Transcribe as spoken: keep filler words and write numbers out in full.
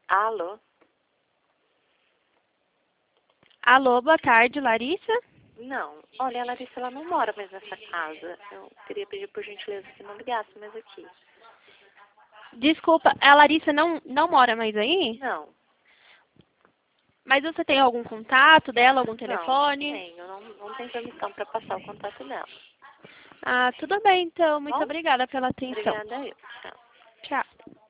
Alô? Alô, boa tarde, Larissa? Não. Olha, a Larissa, ela não mora mais nessa casa. Eu queria pedir por gentileza que não ligasse mais aqui. Desculpa, a Larissa não, não mora mais aí? Não. Mas você tem algum contato dela, algum Não, não telefone? tenho. Não, não tenho permissão para passar o contato dela. Ah, tudo bem, então. Muito Bom? obrigada pela atenção. Obrigada a eu. Tchau. Tchau.